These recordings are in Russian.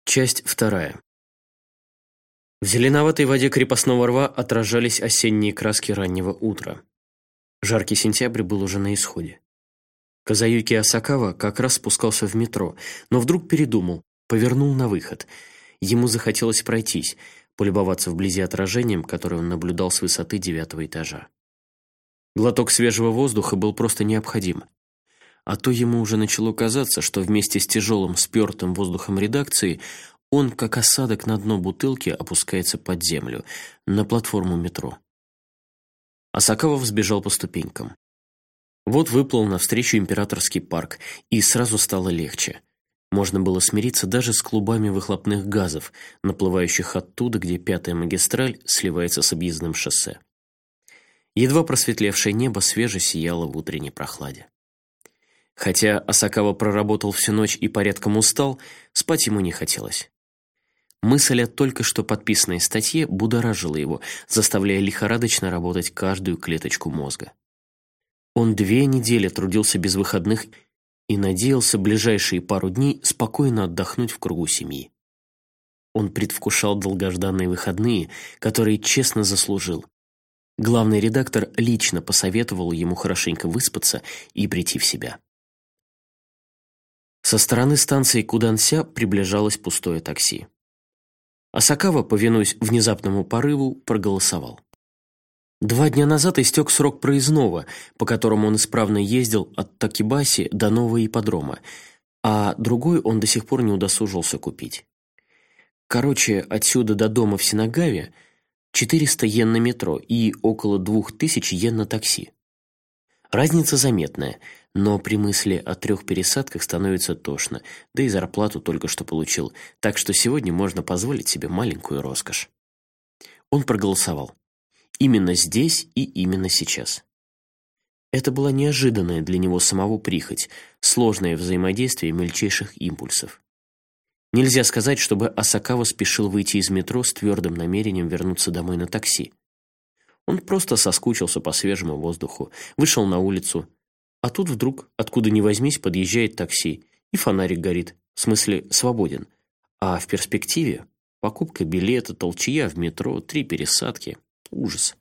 Часть вторая. В зеленоватой воде крепостного рва отражались осенние краски раннего утра. Жаркий сентябрь был уже на исходе. Казаюки Асакава как раз спускался в метро, но вдруг передумал, повернул на выход. Ему захотелось пройтись, полюбоваться вблизи отражением, которое он наблюдал с высоты 9-го этажа. Глоток свежего воздуха был просто необходим. А то ему уже начало казаться, что вместе с тяжелым спертым воздухом редакции он, как осадок на дно бутылки, опускается под землю, на платформу метро. Асакава взбежал по ступенькам. Вот выплыл навстречу Императорский парк, и сразу стало легче. Можно было смириться даже с клубами выхлопных газов, наплывающих оттуда, где 5-я магистраль сливается с объездным шоссе. Едва просветлевшее небо свеже сияло в утренней прохладе. Хотя Асакава проработал всю ночь и порядком устал, спать ему не хотелось. Мысль о только что подписанной статье будоражила его, заставляя лихорадочно работать каждую клеточку мозга. Он 2 недели трудился без выходных и надеялся ближайшие пару дней спокойно отдохнуть в кругу семьи. Он предвкушал долгожданные выходные, которые честно заслужил. Главный редактор лично посоветовал ему хорошенько выспаться и прийти в себя. Со стороны станции Куданся приближалось пустое такси. Асакава, повинуясь внезапному порыву, проголосовал. 2 дня назад истек срок проездного, по которому он исправно ездил от Такибаси до нового ипподрома, а другой он до сих пор не удосужился купить. Короче, отсюда до дома в Синагаве 400 йен на метро и около 2000 йен на такси. Разница заметная, но при мысли о 3 пересадках становится тошно, да и зарплату только что получил, так что сегодня можно позволить себе маленькую роскошь. Он проголосовал. Именно здесь и именно сейчас. Это была неожиданная для него самого прихоть, сложное взаимодействие мельчайших импульсов. Нельзя сказать, чтобы Асакава спешил выйти из метро с твердым намерением вернуться домой на такси. Он просто соскучился по свежему воздуху, вышел на улицу, а тут вдруг, откуда ни возьмись, подъезжает такси, и фонарик горит, в смысле свободен. А в перспективе покупка билета, толчья в метро, 3 пересадки. Ужас.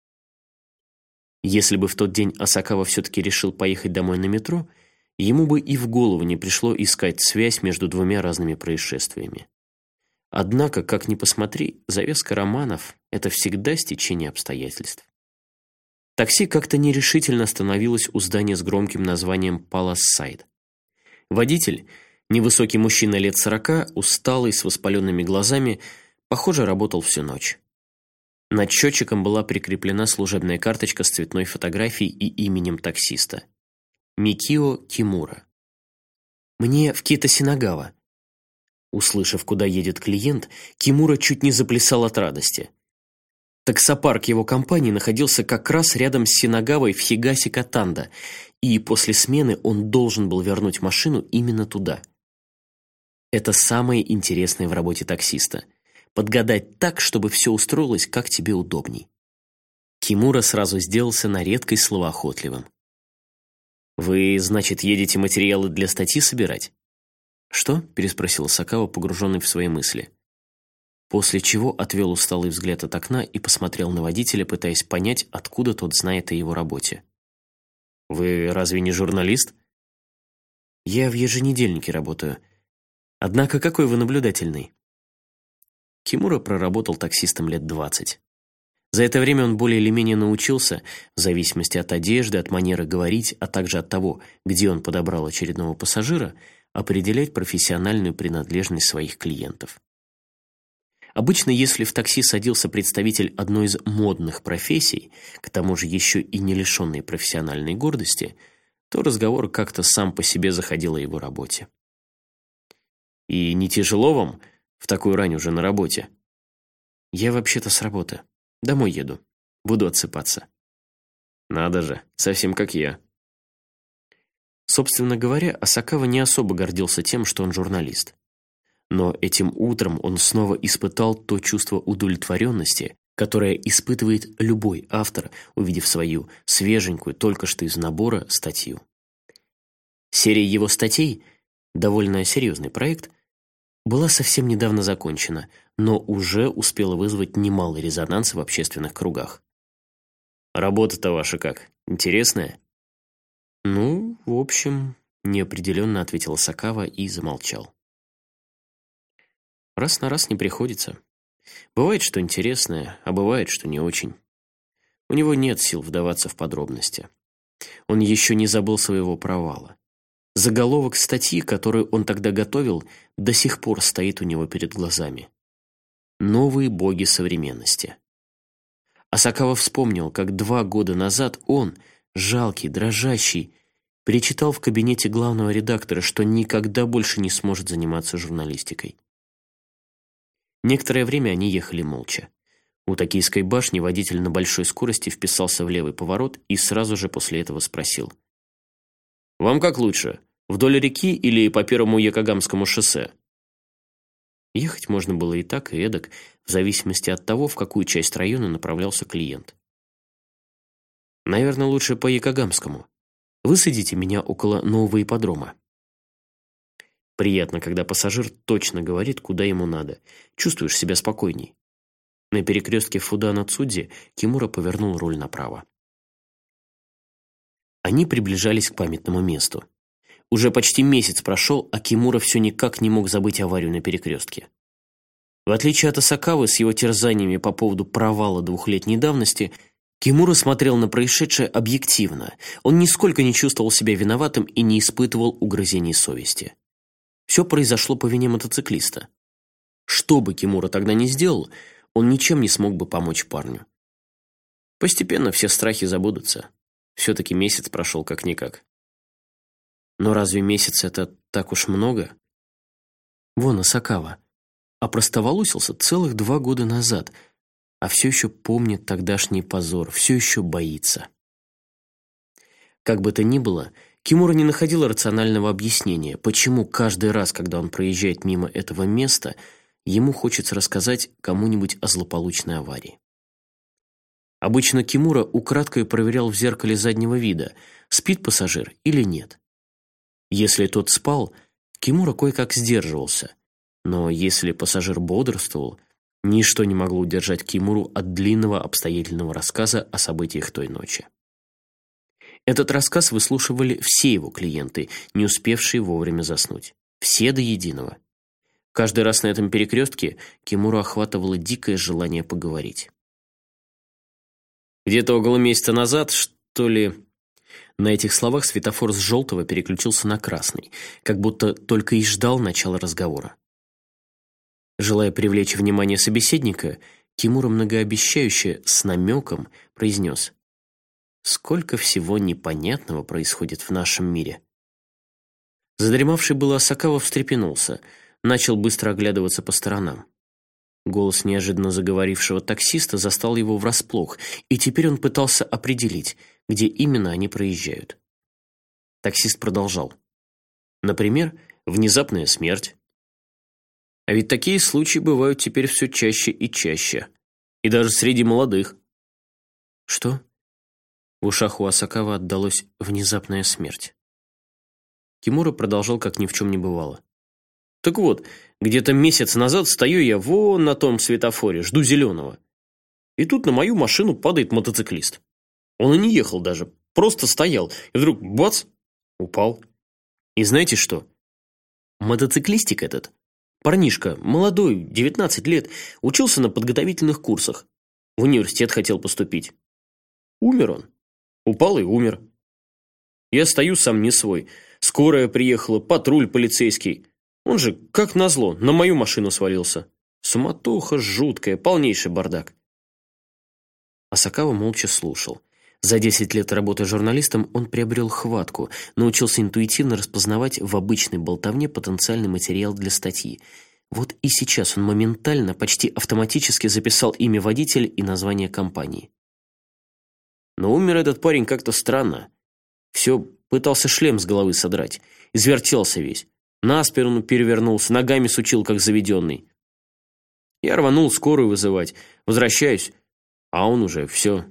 Если бы в тот день Асакава все-таки решил поехать домой на метро, ему бы и в голову не пришло искать связь между 2 разными происшествиями. Однако, как ни посмотри, завеска романов – это всегда стечение обстоятельств. Такси как-то нерешительно остановилось у здания с громким названием «Палас Сайд». Водитель, невысокий мужчина лет 40, усталый, с воспаленными глазами, похоже, работал всю ночь. Над счетчиком была прикреплена служебная карточка с цветной фотографией и именем таксиста – Микио Кимура. «Мне в Кита-Синагава». Услышав, куда едет клиент, Кимура чуть не заплясал от радости. Таксопарк его компании находился как раз рядом с Синагавой в Хигаси-Катанда, и после смены он должен был вернуть машину именно туда. Это самое интересное в работе таксиста – подгадать так, чтобы все устроилось, как тебе удобней. Кимура сразу сделался на редкость словоохотливым. «Вы, значит, едете материалы для статьи собирать?» «Что?» – переспросил Асакава, погруженный в свои мысли. После чего отвел усталый взгляд от окна и посмотрел на водителя, пытаясь понять, откуда тот знает о его работе. «Вы разве не журналист?» «Я в еженедельнике работаю. Однако какой вы наблюдательный». Кимура проработал таксистом лет 20. За это время он более или менее научился, в зависимости от одежды, от манеры говорить, а также от того, где он подобрал очередного пассажира, определять профессиональную принадлежность своих клиентов. Обычно, если в такси садился представитель одной из модных профессий, к тому же еще и не лишенный профессиональной гордости, то разговор как-то сам по себе заходил о его работе. «И не тяжело вам в такую рань уже на работе?» «Я вообще-то с работы. Домой еду. Буду отсыпаться». «Надо же, совсем как я». Собственно говоря, Асакава не особо гордился тем, что он журналист. Но этим утром он снова испытал то чувство удовлетворенности, которое испытывает любой автор, увидев свою свеженькую, только что из набора, статью. Серия его статей, довольно серьезный проект, была совсем недавно закончена, но уже успела вызвать немалый резонанс в общественных кругах. «Работа-то ваша как? Интересная?» «Ну, в общем», — неопределенно ответил Асакава и замолчал. «Раз на раз не приходится. Бывает, что интересное, а бывает, что не очень. У него нет сил вдаваться в подробности. Он еще не забыл своего провала. Заголовок статьи, которую он тогда готовил, до сих пор стоит у него перед глазами. «Новые боги современности». Асакава вспомнил, как 2 года назад он, жалкий, дрожащий, перечитал в кабинете главного редактора, что никогда больше не сможет заниматься журналистикой. Некоторое время они ехали молча. У Токийской башни водитель на большой скорости вписался в левый поворот и сразу же после этого спросил: «Вам как лучше, вдоль реки или по первому Якогамскому шоссе?» Ехать можно было и так, и эдак, в зависимости от того, в какую часть района направлялся клиент. «Наверное, лучше по Якогамскому. Высадите меня около нового ипподрома». Приятно, когда пассажир точно говорит, куда ему надо. Чувствуешь себя спокойней. На перекрестке Фудана-Цудзи Кимура повернул руль направо. Они приближались к памятному месту. Уже почти месяц прошел, а Кимура все никак не мог забыть аварию на перекрестке. В отличие от Асакавы с его терзаниями по поводу провала 2-летней давности, Кимура смотрел на происшедшее объективно. Он нисколько не чувствовал себя виноватым и не испытывал угрызений совести. Все произошло по вине мотоциклиста. Что бы Кимура тогда ни сделал, он ничем не смог бы помочь парню. Постепенно все страхи забудутся. Все-таки месяц прошел как-никак. Но разве месяц это так уж много? Вон Асакава опростоволосился целых 2 года назад, а все еще помнит тогдашний позор, все еще боится. Как бы то ни было, Кимура не находил рационального объяснения, почему каждый раз, когда он проезжает мимо этого места, ему хочется рассказать кому-нибудь о злополучной аварии. Обычно Кимура украдкой проверял в зеркале заднего вида, спит пассажир или нет. Если тот спал, Кимура кое-как сдерживался, но если пассажир бодрствовал, ничто не могло удержать Кимуру от длинного обстоятельного рассказа о событиях той ночи. Этот рассказ выслушивали все его клиенты, не успевшие вовремя заснуть. Все до единого. Каждый раз на этом перекрестке Кимуру охватывало дикое желание поговорить. «Где-то около месяца назад, что ли...» На этих словах светофор с желтого переключился на красный, как будто только и ждал начала разговора. Желая привлечь внимание собеседника, Кимура многообещающе, с намеком, произнес: «Сколько всего непонятного происходит в нашем мире». Задремавший было Асакава встрепенулся, начал быстро оглядываться по сторонам. Голос неожиданно заговорившего таксиста застал его врасплох, и теперь он пытался определить, где именно они проезжают. Таксист продолжал: «Например, внезапная смерть. А ведь такие случаи бывают теперь все чаще и чаще, и даже среди молодых». «Что?» В ушах у Асакава отдалось «внезапная смерть». Кимура продолжал, как ни в чем не бывало. «Так вот, где-то месяц назад стою я вон на том светофоре, жду зеленого. И тут на мою машину падает мотоциклист. Он и не ехал даже, просто стоял, и вдруг бац, упал. И знаете что? Мотоциклистик этот, парнишка, молодой, 19 лет, учился на подготовительных курсах. В университет хотел поступить. Умер он. Упал и умер. Я стою сам не свой. Скорая приехала, патруль полицейский. Он же, как назло, на мою машину свалился. Суматоха жуткая, полнейший бардак». Асакава молча слушал. За 10 лет работы журналистом он приобрел хватку, научился интуитивно распознавать в обычной болтовне потенциальный материал для статьи. Вот и сейчас он моментально, почти автоматически записал имя водителя и название компании. Но умер этот парень как-то странно. Все пытался шлем с головы содрать. Извертелся весь. На спину перевернулся, ногами сучил, как заведенный. Я рванул скорую вызывать. Возвращаюсь, а он уже все.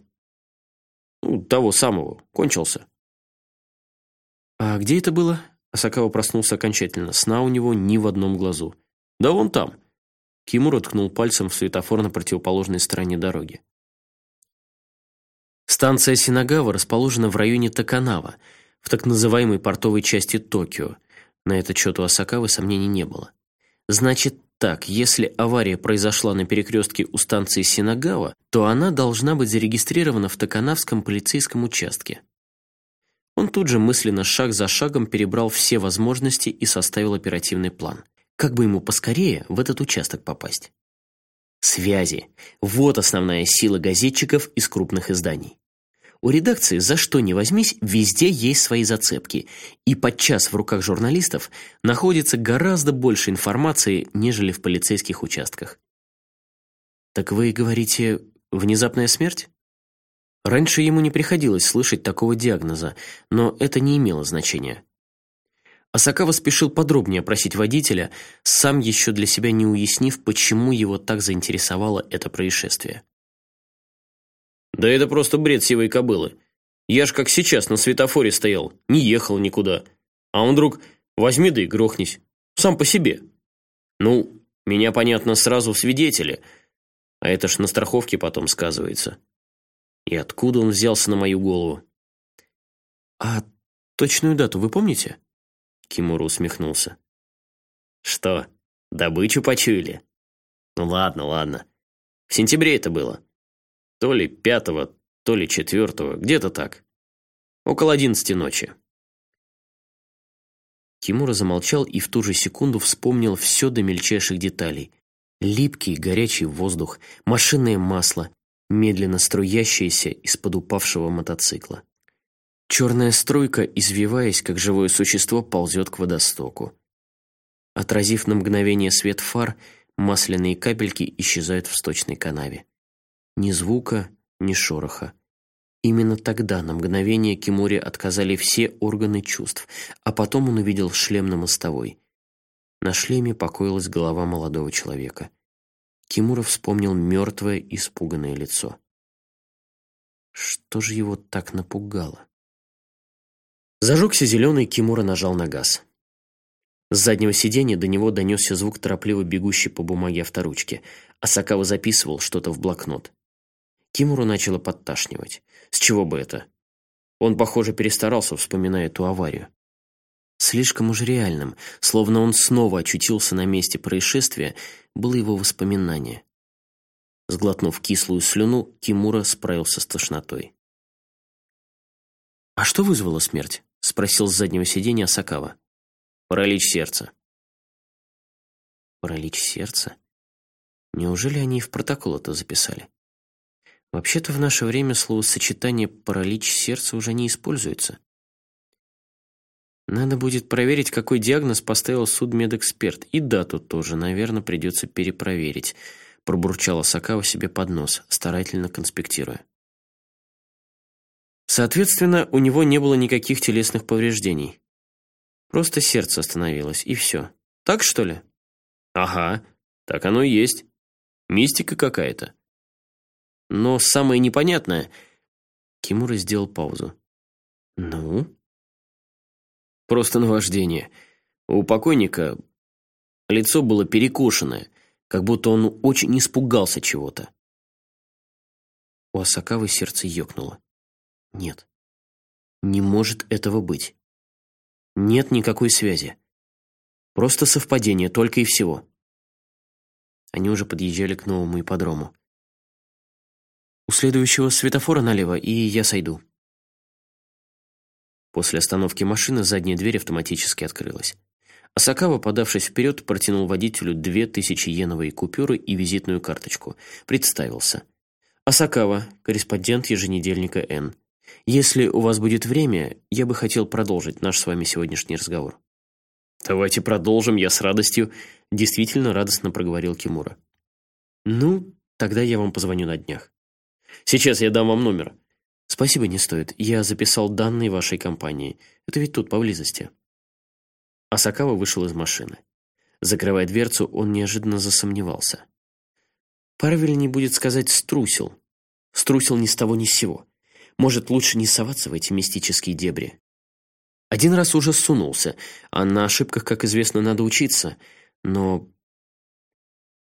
Того самого. Кончился. «А где это было?» Асакава проснулся окончательно. Сна у него ни в одном глазу. Да вон там. Кимура ткнул пальцем в светофор на противоположной стороне дороги. Станция Синагава расположена в районе Таканава, в так называемой портовой части Токио. На этот счет у Асакавы сомнений не было. Значит так, если авария произошла на перекрестке у станции Синагава, то она должна быть зарегистрирована в Таканавском полицейском участке. Он тут же мысленно шаг за шагом перебрал все возможности и составил оперативный план. Как бы ему поскорее в этот участок попасть? Связи. Вот основная сила газетчиков из крупных изданий. У редакции, за что ни возьмись, везде есть свои зацепки, и подчас в руках журналистов находится гораздо больше информации, нежели в полицейских участках. Так вы говорите, внезапная смерть? Раньше ему не приходилось слышать такого диагноза, но это не имело значения. Асакава спешил подробнее опросить водителя, сам еще для себя не уяснив, почему его так заинтересовало это происшествие. «Да это просто бред сивой кобылы. Я ж как сейчас на светофоре стоял, не ехал никуда. А он вдруг возьми да и грохнись. Сам по себе. Ну, меня, понятно, сразу в свидетели, а это ж на страховке потом сказывается. И откуда он взялся на мою голову?» «А точную дату вы помните?» Кимура усмехнулся. «Что, добычу почуяли? Ну ладно, ладно. В сентябре это было. То ли 5-го, то ли 4-го, где-то так. Около 11 ночи». Кимура замолчал и в ту же секунду вспомнил все до мельчайших деталей. Липкий, горячий воздух, машинное масло, медленно струящееся из-под упавшего мотоцикла. Черная струйка, извиваясь, как живое существо, ползет к водостоку. Отразив на мгновение свет фар, масляные капельки исчезают в сточной канаве. Ни звука, ни шороха. Именно тогда на мгновение Кимуре отказали все органы чувств, а потом он увидел шлем на мостовой. На шлеме покоилась голова молодого человека. Кимура вспомнил мертвое, испуганное лицо. Что же его так напугало? Зажегся зеленый, Кимура нажал на газ. С заднего сиденья до него донесся звук торопливо бегущей по бумаге авторучки. Асакава записывал что-то в блокнот. Кимуру начало подташнивать. С чего бы это? Он, похоже, перестарался, вспоминая ту аварию. Слишком уж реальным, словно он снова очутился на месте происшествия, было его воспоминание. Сглотнув кислую слюну, Кимура справился с тошнотой. «А что вызвало смерть?» — спросил с заднего сиденья Асакава. «Паралич сердца». «Паралич сердца? Неужели они и в протокол это записали? Вообще-то в наше время словосочетание «паралич сердца» уже не используется. Надо будет проверить, какой диагноз поставил судмедэксперт, и дату тоже, наверное, придется перепроверить», — пробурчал Асакава себе под нос, старательно конспектируя. Соответственно, у него не было никаких телесных повреждений. Просто сердце остановилось, и все. Так, что ли? Ага, так оно и есть. Мистика какая-то. Но самое непонятное... Кимура сделал паузу. Ну? Просто наваждение. У покойника лицо было перекошенное, как будто он очень испугался чего-то. У Асакавы сердце ёкнуло. Нет, не может этого быть. Нет никакой связи. Просто совпадение, только и всего. Они уже подъезжали к новому ипподрому. «У следующего светофора налево, и я сойду». После остановки машины задняя дверь автоматически открылась. Асакава, подавшись вперед, протянул водителю 2000-йеновые купюры и визитную карточку. Представился. «Асакава, корреспондент еженедельника Н. Если у вас будет время, я бы хотел продолжить наш с вами сегодняшний разговор». «Давайте продолжим, я с радостью», — действительно радостно проговорил Кимура. «Ну, тогда я вам позвоню на днях. Сейчас я дам вам номер». «Спасибо, не стоит. Я записал данные вашей компании. Это ведь тут, поблизости». Асакава вышел из машины. Закрывая дверцу, он неожиданно засомневался. Правильнее будет сказать «струсил». Струсил ни с того ни с сего. Может, лучше не соваться в эти мистические дебри. Один раз уже сунулся, а на ошибках, как известно, надо учиться. Но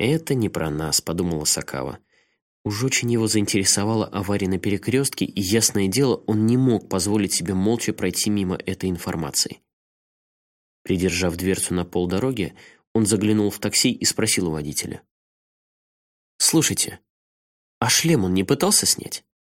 «Это не про нас», — подумала Сакава. Уж очень его заинтересовала авария на перекрестке, и, ясное дело, он не мог позволить себе молча пройти мимо этой информации. Придержав дверцу на полдороги, он заглянул в такси и спросил у водителя. «Слушайте, а шлем он не пытался снять?»